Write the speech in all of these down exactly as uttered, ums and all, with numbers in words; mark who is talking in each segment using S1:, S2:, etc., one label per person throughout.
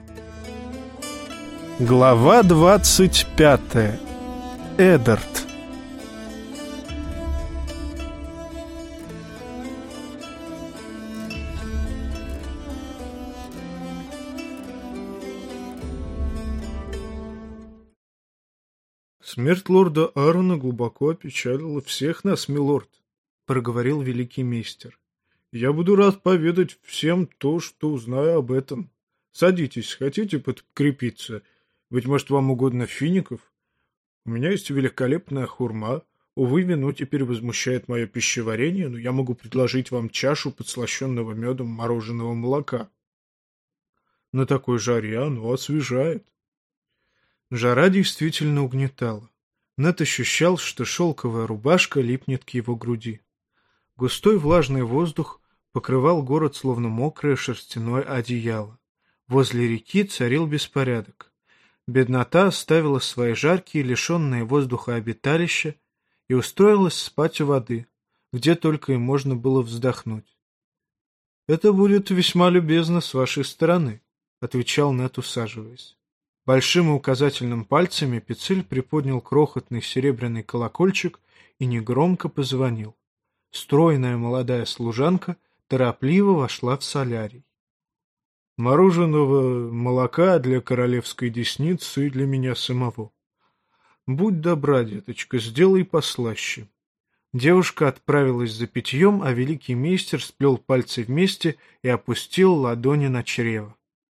S1: Глава двадцать пятая. Эддард.
S2: «Смерть лорда Аарона глубоко опечалила всех нас, милорд», — проговорил великий мейстер. «Я буду рад поведать всем то, что узнаю об этом. Садитесь, хотите подкрепиться? Быть может, вам угодно фиников? У меня есть великолепная хурма. Увы, вино теперь возмущает мое пищеварение, но я могу предложить вам чашу подслащенного медом мороженого молока. На такой жаре оно освежает». Жара действительно угнетала. Нед ощущал, что шелковая рубашка липнет к его груди. Густой влажный воздух покрывал город, словно мокрое шерстяное одеяло. Возле реки царил беспорядок. Беднота оставила свои жаркие, лишенные воздуха обиталища и устроилась спать у воды, где только и можно было вздохнуть. «Это будет весьма любезно с вашей стороны», — отвечал Нед, усаживаясь. Большим и указательным пальцами Пицциль приподнял крохотный серебряный колокольчик и негромко позвонил. Стройная молодая служанка торопливо вошла в солярий. «Мороженого молока для королевской десницы и для меня самого. Будь добра, деточка, сделай послаще». Девушка отправилась за питьем, а великий мейстер сплел пальцы вместе и опустил ладони на чрево.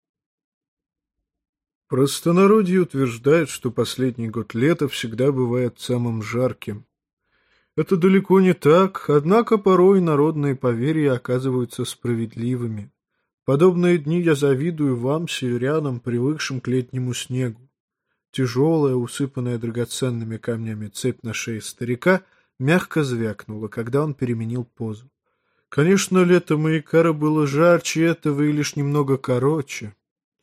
S2: Простонародье утверждает, что последний год лета всегда бывает самым жарким. Это далеко не так, однако порой народные поверья оказываются справедливыми. В подобные дни я завидую вам, северянам, привыкшим к летнему снегу. Тяжелая, усыпанная драгоценными камнями цепь на шее старика мягко звякнула, когда он переменил позу. Конечно, лето Маикара было жарче этого и лишь немного короче.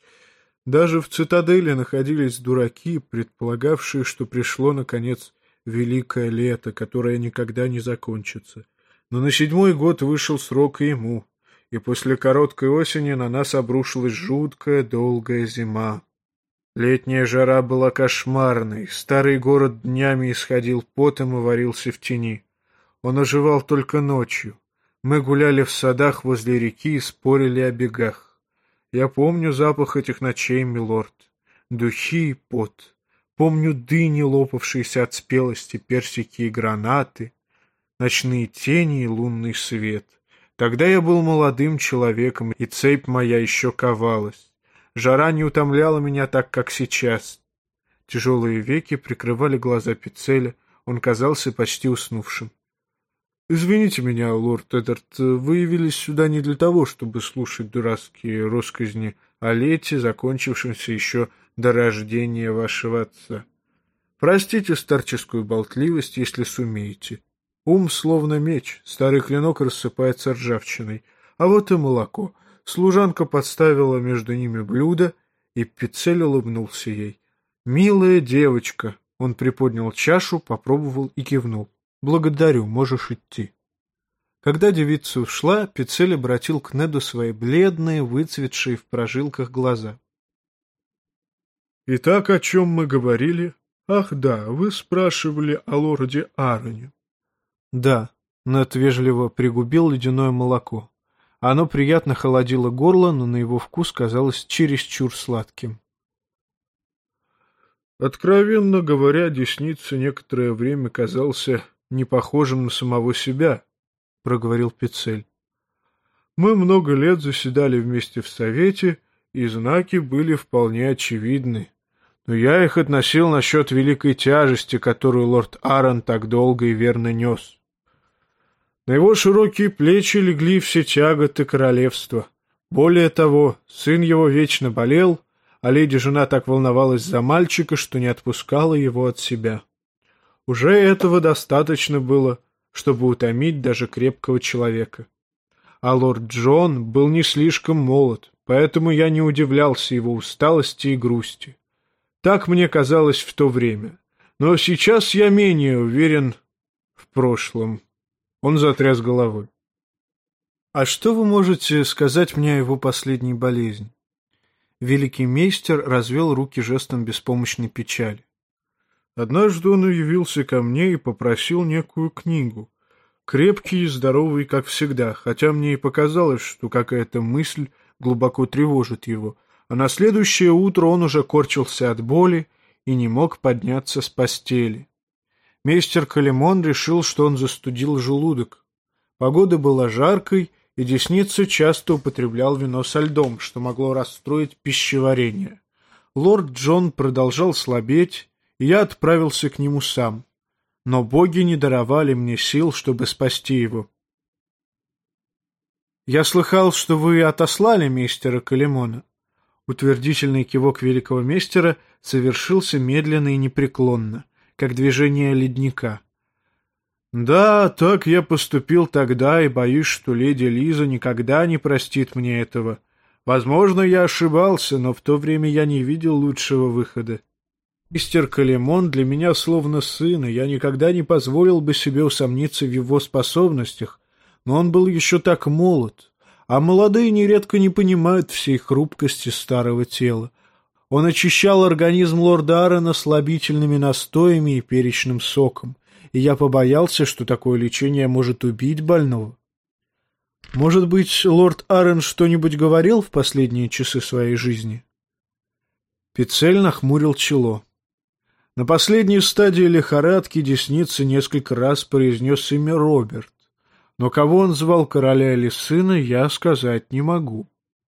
S2: Даже в цитадели находились дураки, предполагавшие, что пришло, наконец, великое лето, которое никогда не закончится. Но на седьмой год вышел срок и ему, и после короткой осени на нас обрушилась жуткая долгая зима. Летняя жара была кошмарной, старый город днями исходил потом и варился в тени. Он оживал только ночью. Мы гуляли в садах возле реки и спорили о бегах. Я помню запах этих ночей, милорд, духи и пот. Помню дыни, лопавшиеся от спелости, персики и гранаты, ночные тени и лунный свет. Тогда я был молодым человеком, и цепь моя еще ковалась. Жара не утомляла меня так, как сейчас. Тяжелые веки прикрывали глаза Пиццеля, он казался почти уснувшим. «Извините меня, лорд Эддард, вы явились сюда не для того, чтобы слушать дурацкие россказни о лете, закончившемся еще до рождения вашего отца. Простите старческую болтливость, если сумеете. Ум словно меч, старый клинок рассыпается ржавчиной. А вот и молоко». Служанка подставила между ними блюдо, и Пиццель улыбнулся ей. «Милая девочка!» Он приподнял чашу, попробовал и кивнул. «Благодарю, можешь идти». Когда девица ушла, Пиццель обратил к Неду свои бледные, выцветшие в прожилках глаза. «Итак, о чем мы говорили? Ах да, вы спрашивали о лорде Аароне». «Да», — Нед вежливо пригубил ледяное молоко. Оно приятно холодило горло, но на его вкус казалось чересчур сладким. «Откровенно говоря, десница некоторое время казался не похожим на самого себя», — проговорил Пиццель. «Мы много лет заседали вместе в совете, и знаки были вполне очевидны. Но я их относил насчет великой тяжести, которую лорд Аарон так долго и верно нес. На его широкие плечи легли все тяготы королевства. Более того, сын его вечно болел, а леди-жена так волновалась за мальчика, что не отпускала его от себя. Уже этого достаточно было, чтобы утомить даже крепкого человека. А лорд Джон был не слишком молод, поэтому я не удивлялся его усталости и грусти. Так мне казалось в то время. Но сейчас я менее уверен в прошлом». Он затряс головой. «А что вы можете сказать мне о его последней болезни?» Великий мейстер развел руки жестом беспомощной печали. Однажды он явился ко мне и попросил некую книгу. Крепкий и здоровый, как всегда, хотя мне и показалось, что какая-то мысль глубоко тревожит его, а на следующее утро он уже корчился от боли и не мог подняться с постели. Мейстер Калимон решил, что он застудил желудок. Погода была жаркой, и десница часто употреблял вино со льдом, что могло расстроить пищеварение. Лорд Джон продолжал слабеть, и я отправился к нему сам. Но боги не даровали мне сил, чтобы спасти его. «Я слыхал, что вы отослали мистера Калимона». Утвердительный кивок великого мейстера совершился медленно и непреклонно, как движение ледника. «Да, так я поступил тогда, и боюсь, что леди Лиза никогда не простит мне этого. Возможно, я ошибался, но в то время я не видел лучшего выхода. Мистер Калимон для меня словно сын, и я никогда не позволил бы себе усомниться в его способностях, но он был еще так молод, а молодые нередко не понимают всей хрупкости старого тела. Он очищал организм лорда Аарона слабительными настоями и перечным соком, и я побоялся, что такое лечение может убить больного. Может быть, лорд Аарон что-нибудь говорил в последние часы своей жизни?» Пиццель нахмурил чело. На последней стадии лихорадки десница несколько раз произнес имя Роберт, но кого он звал, короля или сына, я сказать не могу.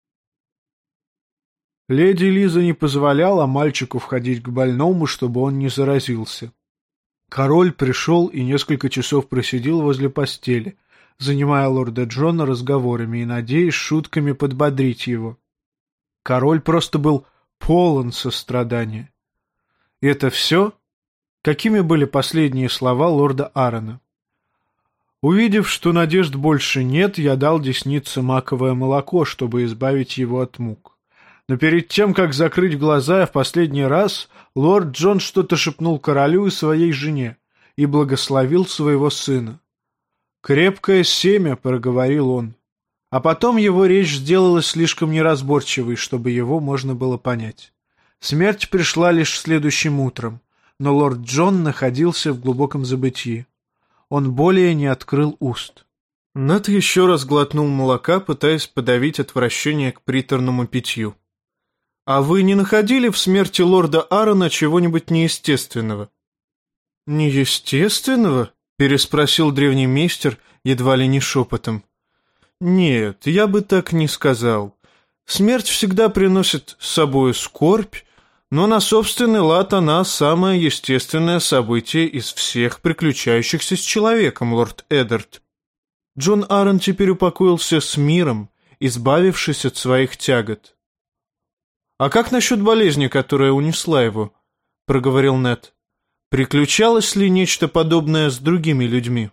S2: Леди Лиза не позволяла мальчику входить к больному, чтобы он не заразился. Король пришел и несколько часов просидел возле постели, занимая лорда Джона разговорами и надеясь шутками подбодрить его. Король просто был полон сострадания. И это все? Какими были последние слова лорда Аарона? Увидев, что надежд больше нет, я дал деснице маковое молоко, чтобы избавить его от мук. Но перед тем, как закрыть глаза, я в последний раз, лорд Джон что-то шепнул королю и своей жене и благословил своего сына. «Крепкое семя», — проговорил он. А потом его речь сделалась слишком неразборчивой, чтобы его можно было понять. Смерть пришла лишь следующим утром, но лорд Джон находился в глубоком забытии. Он более не открыл уст. Нэт еще раз глотнул молока, пытаясь подавить отвращение к приторному питью. «А вы не находили в смерти лорда Аарона чего-нибудь неестественного?» «Неестественного?» — переспросил древний мейстер едва ли не шепотом. «Нет, я бы так не сказал. Смерть всегда приносит с собой скорбь, но на собственный лад она самое естественное событие из всех приключающихся с человеком, лорд Эддард. Джон Аарон теперь упокоился с миром, избавившись от своих тягот». «А как насчет болезни, которая унесла его?» — проговорил Нэт. «Приключалось ли нечто подобное с другими людьми?»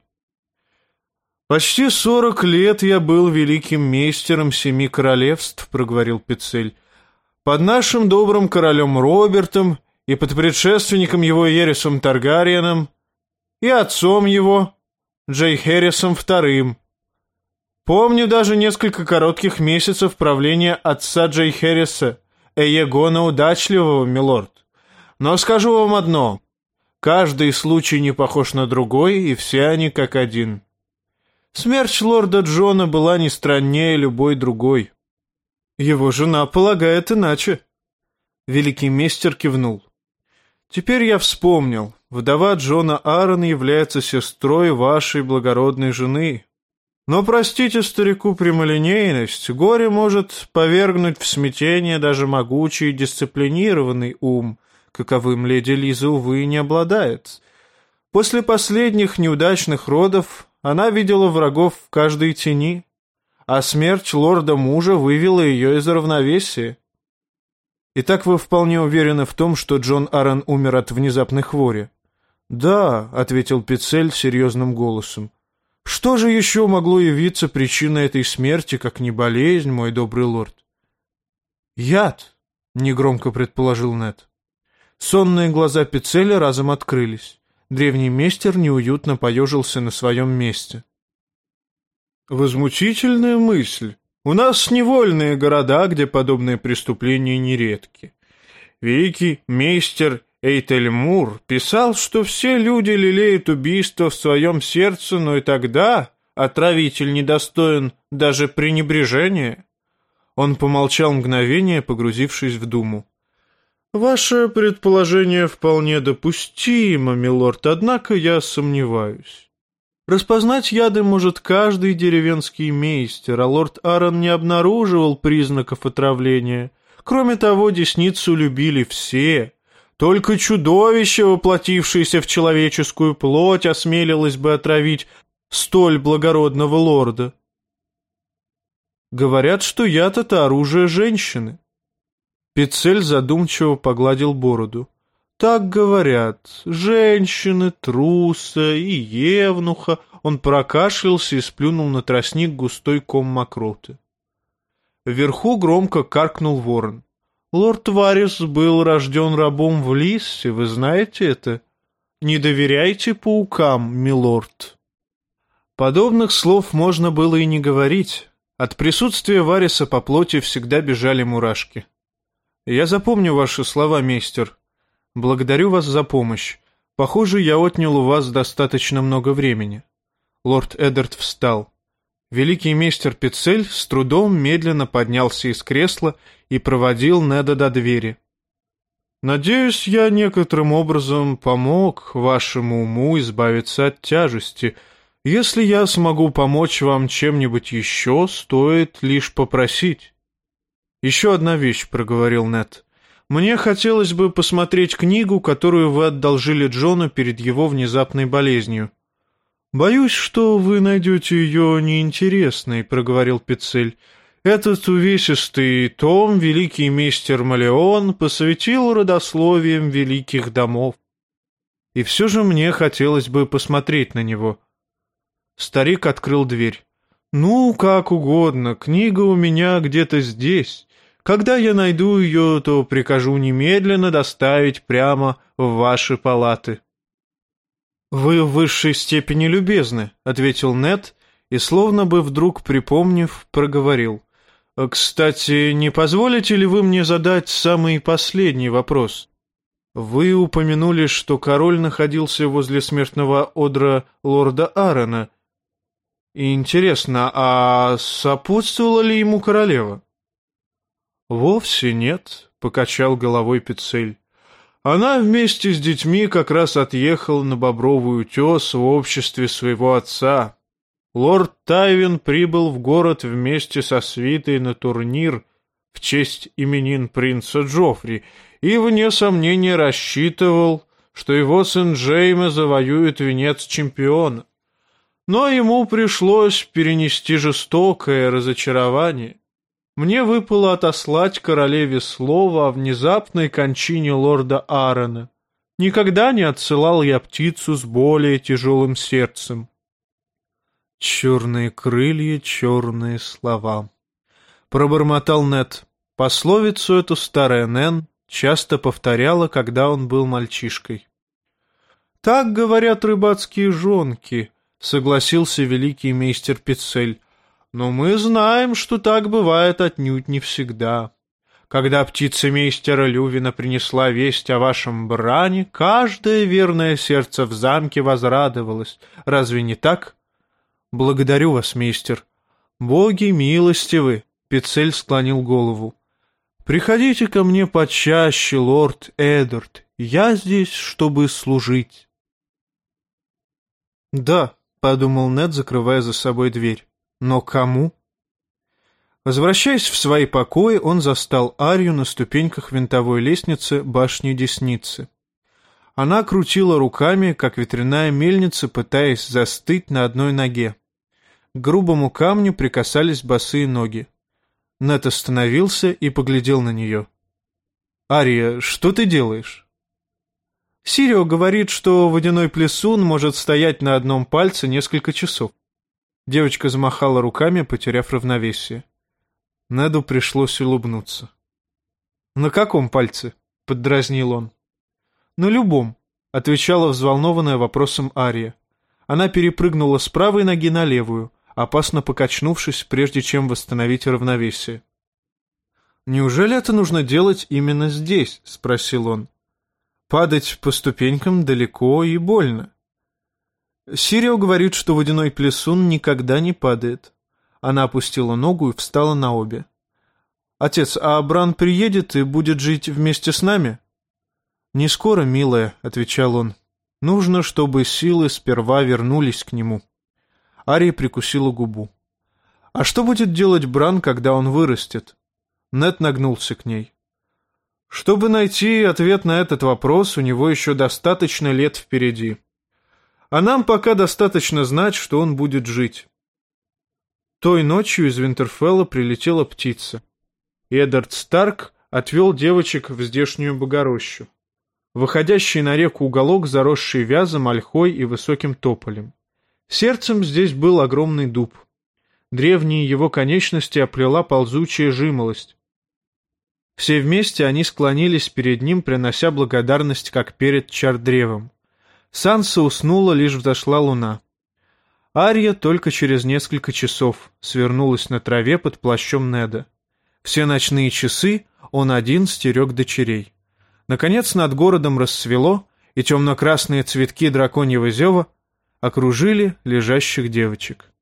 S2: «Почти сорок лет я был великим мейстером семи королевств», — проговорил Пиццель. «Под нашим добрым королем Робертом и под предшественником его Ересом Таргариеном и отцом его, Джейхересом вторым. Помню даже несколько коротких месяцев правления отца Джейхереса, Эегона Удачливого, милорд. Но скажу вам одно, каждый случай не похож на другой, и все они как один. Смерть лорда Джона была не страннее любой другой. Его жена полагает иначе». Великий мейстер кивнул. «Теперь я вспомнил. Вдова Джона Аарона является сестрой вашей благородной жены. Но простите старику прямолинейность, горе может повергнуть в смятение даже могучий и дисциплинированный ум, каковым леди Лиза, увы, не обладает. После последних неудачных родов она видела врагов в каждой тени, а смерть лорда-мужа вывела ее из равновесия. Итак, вы вполне уверены в том, что Джон Аарон умер от внезапной хвори?» «Да», — ответил Пиццель серьезным голосом. «Что же еще могло явиться причиной этой смерти, как не болезнь, мой добрый лорд?» «Яд», — негромко предположил Нэт. Сонные глаза Пиццеля разом открылись. Древний мейстер неуютно поежился на своем месте. «Возмутительная мысль», У нас невольные города, где подобные преступления нередки. Великий мейстер Эйтельмур писал, что все люди лелеют убийство в своем сердце, но и тогда отравитель недостоин даже пренебрежения. Он помолчал мгновение, погрузившись в думу. «Ваше предположение вполне допустимо, милорд, однако я сомневаюсь. Распознать яды может каждый деревенский мейстер, а лорд Аарон не обнаруживал признаков отравления. Кроме того, десницу любили все. Только чудовище, воплотившееся в человеческую плоть, осмелилось бы отравить столь благородного лорда. Говорят, что яд — это оружие женщины». Пиццель задумчиво погладил бороду. «Так говорят. Женщины, труса и евнуха». Он прокашлялся и сплюнул на тростник густой ком мокроты. Вверху громко каркнул ворон. «Лорд Варис был рожден рабом в Лиссе, вы знаете это? Не доверяйте паукам, милорд». Подобных слов можно было и не говорить. От присутствия Вариса по плоти всегда бежали мурашки. «Я запомню ваши слова, мейстер. Благодарю вас за помощь. Похоже, я отнял у вас достаточно много времени». Лорд Эддард встал. Великий мейстер Пиццель с трудом медленно поднялся из кресла и проводил Неда до двери. «Надеюсь, я некоторым образом помог вашему уму избавиться от тяжести. Если я смогу помочь вам чем-нибудь еще, стоит лишь попросить». «Еще одна вещь», — проговорил Нед. «Мне хотелось бы посмотреть книгу, которую вы одолжили Джону перед его внезапной болезнью». «Боюсь, что вы найдете ее неинтересной», — проговорил Пиццель. «Этот увесистый том великий мейстер Малеон посвятил родословиям великих домов. И все же мне хотелось бы посмотреть на него». Старик открыл дверь. «Ну, как угодно, книга у меня где-то здесь. Когда я найду ее, то прикажу немедленно доставить прямо в ваши палаты». «Вы в высшей степени любезны», — ответил Нед и, словно бы вдруг припомнив, проговорил. «Кстати, не позволите ли вы мне задать самый последний вопрос? Вы упомянули, что король находился возле смертного одра лорда Аарона. Интересно, а сопутствовала ли ему королева?» «Вовсе нет», — покачал головой Пиццель. «Она вместе с детьми как раз отъехала на Бобровый утес в обществе своего отца. Лорд Тайвин прибыл в город вместе со свитой на турнир в честь именин принца Джоффри и, вне сомнения, рассчитывал, что его сын Джейме завоюет венец чемпиона. Но ему пришлось перенести жестокое разочарование. Мне выпало отослать королеве слово о внезапной кончине лорда Аарона. Никогда не отсылал я птицу с более тяжелым сердцем». «Черные крылья, черные слова», — пробормотал Нед. Пословицу эту старая Нэн часто повторяла, когда он был мальчишкой. «Так говорят рыбацкие жонки», — согласился великий мейстер Пиццель. «Но мы знаем, что так бывает отнюдь не всегда. Когда птица мейстера Лювина принесла весть о вашем бране, каждое верное сердце в замке возрадовалось. Разве не так?» «Благодарю вас, мейстер». «Боги милостивы», — Пиццель склонил голову. «Приходите ко мне почаще, лорд Эддард. Я здесь, чтобы служить». «Да», — подумал Нед, закрывая за собой дверь. «Но кому?» Возвращаясь в свои покои, он застал Арию на ступеньках винтовой лестницы башни Десницы. Она крутила руками, как ветряная мельница, пытаясь застыть на одной ноге. К грубому камню прикасались босые ноги. Нед остановился и поглядел на нее. «Ария, что ты делаешь?» «Сирио говорит, что водяной плесун может стоять на одном пальце несколько часов». Девочка замахала руками, потеряв равновесие. Неду пришлось улыбнуться. «На каком пальце?» — поддразнил он. «На любом», — отвечала взволнованная вопросом Ария. Она перепрыгнула с правой ноги на левую,
S1: опасно покачнувшись, прежде чем восстановить равновесие. «Неужели это нужно делать именно здесь?» — спросил он. «Падать по ступенькам далеко и больно». Сирио говорит, что водяной плесун никогда не падает. Она опустила ногу и встала на обе. «Отец, а Бран приедет и будет жить вместе с нами?» «Не скоро, милая», — отвечал он. «Нужно, чтобы силы сперва вернулись к нему». Ария прикусила губу. «А что будет делать Бран, когда он вырастет?» Нед нагнулся к ней. «Чтобы найти ответ на этот вопрос, у него еще достаточно лет впереди. А нам пока достаточно знать, что он будет жить». Той ночью из Винтерфелла прилетела птица. Эддард Старк отвел девочек в здешнюю богорощу, выходящий на реку уголок, заросший вязом, ольхой и высоким тополем. Сердцем здесь был огромный дуб. Древние его конечности оплела ползучая жимолость. Все вместе они склонились перед ним, принося благодарность, как перед чардревом. Санса уснула, лишь взошла луна. Ария только через несколько часов свернулась на траве под плащом Неда. Все ночные часы он один стерег дочерей. Наконец над городом рассвело, и темно-красные цветки драконьего зева окружили лежащих девочек.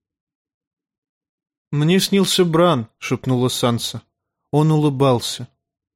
S1: «Мне снился Бран», — шепнула Санса. Он улыбался.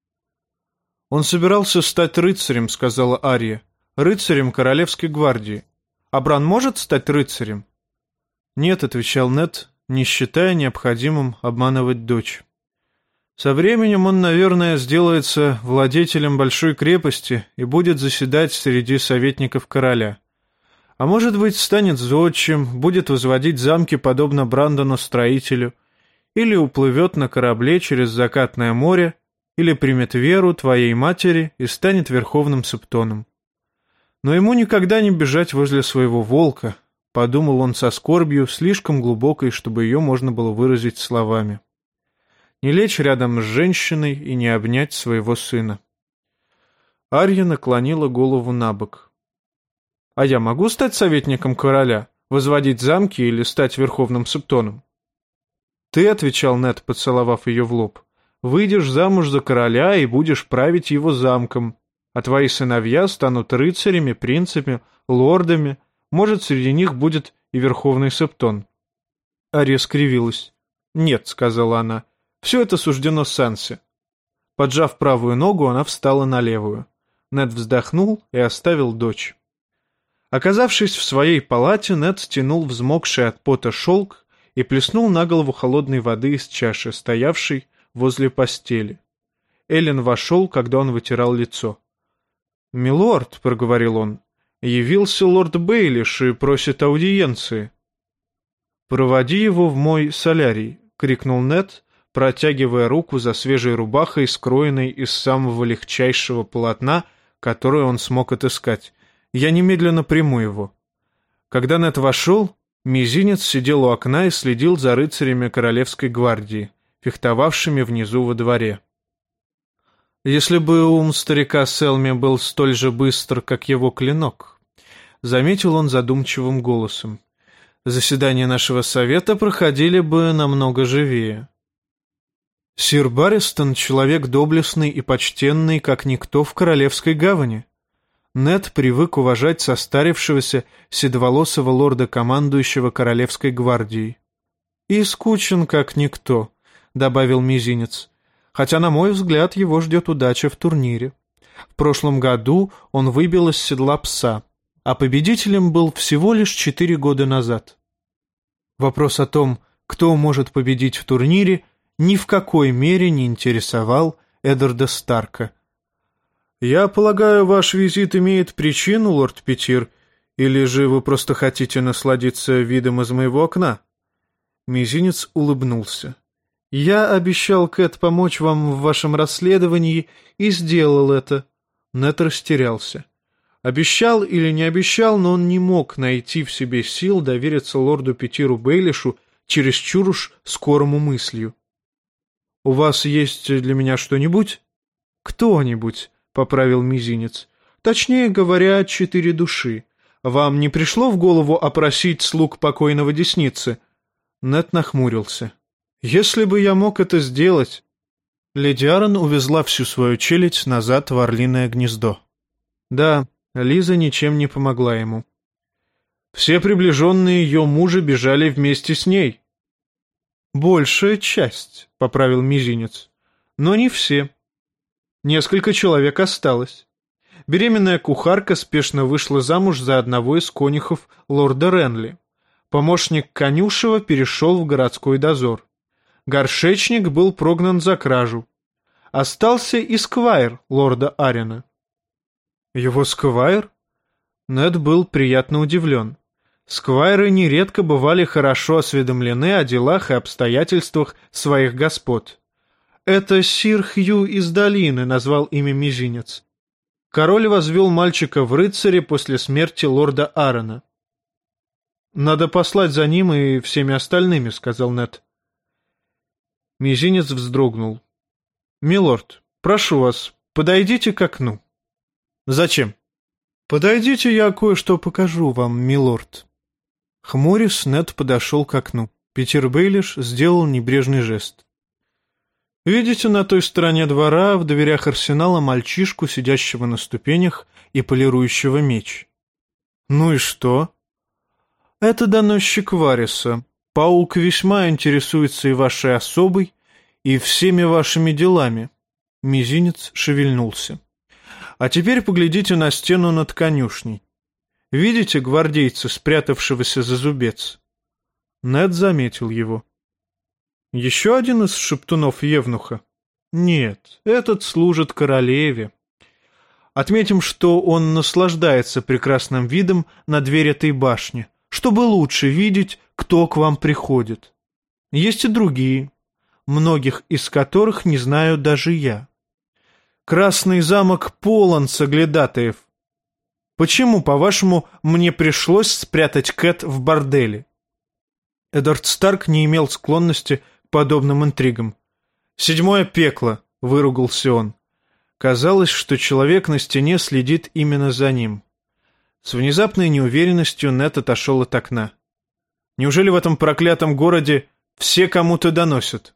S1: «Он собирался стать рыцарем», — сказала Ария. «Рыцарем Королевской гвардии. А Бран может стать рыцарем?» «Нет», — отвечал Нед, не считая необходимым обманывать дочь. «Со временем он, наверное, сделается владетелем большой крепости и будет заседать среди советников короля. А может быть, станет зодчим, будет возводить замки, подобно Брандону-строителю, или уплывет на корабле через закатное море, или примет веру твоей матери и станет верховным септоном. Но ему никогда не бежать возле своего волка», — подумал он со скорбью, слишком глубокой, чтобы ее можно было выразить словами. «Не лечь рядом с женщиной и не обнять своего сына». Арья наклонила голову на бок. «А я могу стать советником короля, возводить замки или стать верховным септоном?» «Ты», — отвечал Нед, поцеловав ее в лоб, — «выйдешь замуж за короля и будешь править его замком, а твои сыновья станут рыцарями, принцами, лордами, может, среди них будет и верховный септон». Ария скривилась. «Нет», — сказала она, — «все это суждено Сансе». Поджав правую ногу, она встала на левую. Нед вздохнул и оставил дочь. Оказавшись в своей палате, Нед стянул взмокший от пота шелк и плеснул на голову холодной воды из чаши, стоявшей возле постели. Эллен вошел, когда он вытирал лицо. «Милорд», — проговорил он, — «явился лорд Бейлиш и просит аудиенции». «Проводи его в мой солярий», — крикнул Нед, протягивая руку за свежей рубахой, скроенной из самого легчайшего полотна, которое он смог отыскать. «Я немедленно приму его». Когда Нед вошел, Мизинец сидел у окна и следил за рыцарями Королевской гвардии, фехтовавшими внизу во дворе. «Если бы ум старика Селми был столь же быстр, как его клинок», — заметил он задумчивым голосом, — «заседания нашего совета проходили бы намного живее». «Сир Барристон — человек доблестный и почтенный, как никто в Королевской гавани». Нед привык уважать состарившегося седоволосого лорда-командующего Королевской гвардией. «И скучен, как никто», — добавил Мизинец, «хотя, на мой взгляд, его ждет удача в турнире. В прошлом году он выбил из седла пса, а победителем был всего лишь четыре года назад». Вопрос о том, кто может победить в турнире, ни в какой мере не интересовал Эддарда Старка. «Я полагаю, ваш визит имеет причину, лорд Петир, или же вы просто хотите насладиться видом из моего окна?» Мизинец улыбнулся. «Я обещал, Кэт, помочь вам в вашем расследовании и сделал это». Нед растерялся. Обещал или не обещал, но он не мог найти в себе сил довериться лорду Петиру Бейлишу чересчур уж скорому мыслью. «У вас есть для меня что-нибудь?» «Кто-нибудь», — поправил Мизинец. «Точнее говоря, четыре души. Вам не пришло в голову опросить слуг покойного десницы?» Нед нахмурился. «Если бы я мог это сделать...» Леди Аррен увезла всю свою челядь назад в орлиное гнездо. Да, Лиза ничем не помогла ему. Все приближенные ее мужа бежали вместе с ней. «Большая часть», — поправил мизинец. «Но не все. Несколько человек осталось. Беременная кухарка спешно вышла замуж за одного из конюхов лорда Ренли. Помощник конюшева перешел в городской дозор. Горшечник был прогнан за кражу. Остался и сквайр лорда Аррена». «Его сквайр?» Нед был приятно удивлен. Сквайры нередко бывали хорошо осведомлены о делах и обстоятельствах своих господ. «Это сир Хью из долины», — назвал имя мизинец. Король возвел мальчика в рыцаре после смерти лорда Аррена. «Надо послать за ним и всеми остальными», — сказал Нед. Мизинец вздрогнул. «Милорд, прошу вас, подойдите к окну». «Зачем?» «Подойдите, я кое-что покажу вам, милорд». Хмурясь, Нед подошел к окну. Питер Бейлиш сделал небрежный жест. «Видите на той стороне двора, в дверях арсенала, мальчишку, сидящего на ступенях и полирующего меч?» «Ну и что?» «Это доносчик Вариса. Паук весьма интересуется и вашей особой, и всеми вашими делами». Мизинец шевельнулся. «А теперь поглядите на стену над конюшней. Видите гвардейца, спрятавшегося за зубец?» Нед заметил его. «Еще один из шептунов Евнуха?» «Нет, этот служит королеве. Отметим, что он наслаждается прекрасным видом на дверь этой башни, чтобы лучше видеть, кто к вам приходит. Есть и другие, многих из которых не знаю даже я. Красный замок полон соглядатаев. Почему, по-вашему, мне пришлось спрятать Кэт в борделе?» Эддард Старк не имел склонности к подобным интригам. «Седьмое пекло», — выругался он. Казалось, что человек на стене следит именно за ним. С внезапной неуверенностью Нед отошел от окна. «Неужели в этом проклятом городе все кому-то доносят?»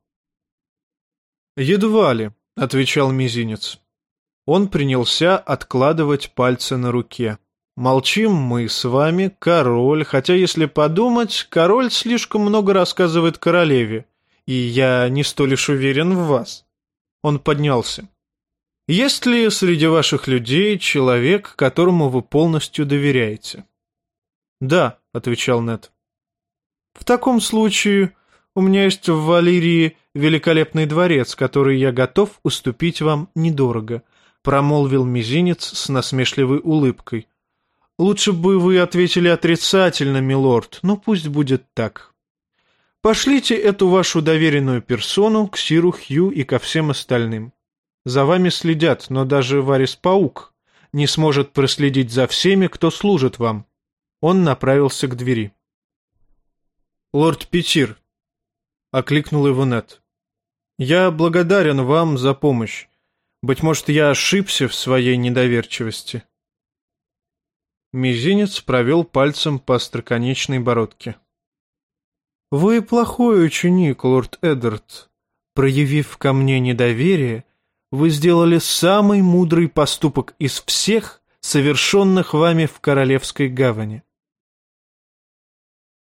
S1: «Едва ли», — отвечал мизинец. Он принялся откладывать пальцы на руке. «Молчим мы с вами, король, хотя, если подумать, король слишком много рассказывает королеве, и я не столь уж уверен в вас». Он поднялся. «Есть ли среди ваших людей человек, которому вы полностью доверяете?» «Да», — отвечал Нед. «В таком случае у меня есть в Валирии великолепный дворец, который я готов уступить вам недорого», — промолвил мизинец с насмешливой улыбкой. «Лучше бы вы ответили отрицательно, милорд, но пусть будет так. Пошлите эту вашу доверенную персону к сиру Хью и ко всем остальным. За вами следят, но даже Варис-паук не сможет проследить за всеми, кто служит вам». Он направился к двери. «Лорд Питир», — окликнул его Нед, — «я благодарен вам за помощь. Быть может, я ошибся в своей недоверчивости». Мизинец провел пальцем по остроконечной бородке. «Вы плохой ученик, лорд Эддард. Проявив ко мне недоверие, вы сделали самый мудрый поступок из всех, совершенных вами в Королевской гавани.